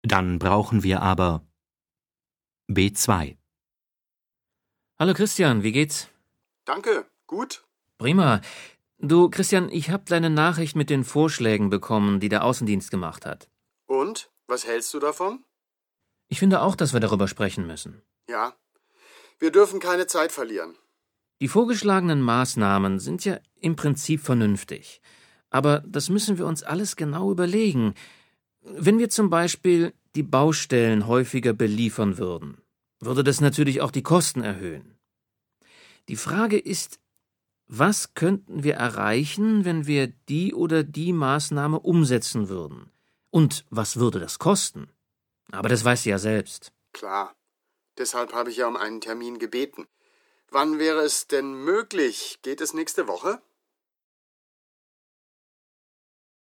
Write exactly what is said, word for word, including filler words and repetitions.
Dann brauchen wir aber B zwei. Hallo Christian, wie geht's? Danke, gut. Prima. Du, Christian, ich habe deine Nachricht mit den Vorschlägen bekommen, die der Außendienst gemacht hat. Und? Was hältst du davon? Ich finde auch, dass wir darüber sprechen müssen. Ja. Wir dürfen keine Zeit verlieren. Die vorgeschlagenen Maßnahmen sind ja im Prinzip vernünftig. Aber das müssen wir uns alles genau überlegen. Wenn wir zum Beispiel die Baustellen häufiger beliefern würden, würde das natürlich auch die Kosten erhöhen. Die Frage ist, was könnten wir erreichen, wenn wir die oder die Maßnahme umsetzen würden? Und was würde das kosten? Aber das weißt du ja selbst. Klar. Deshalb habe ich ja um einen Termin gebeten. Wann wäre es denn möglich? Geht es nächste Woche?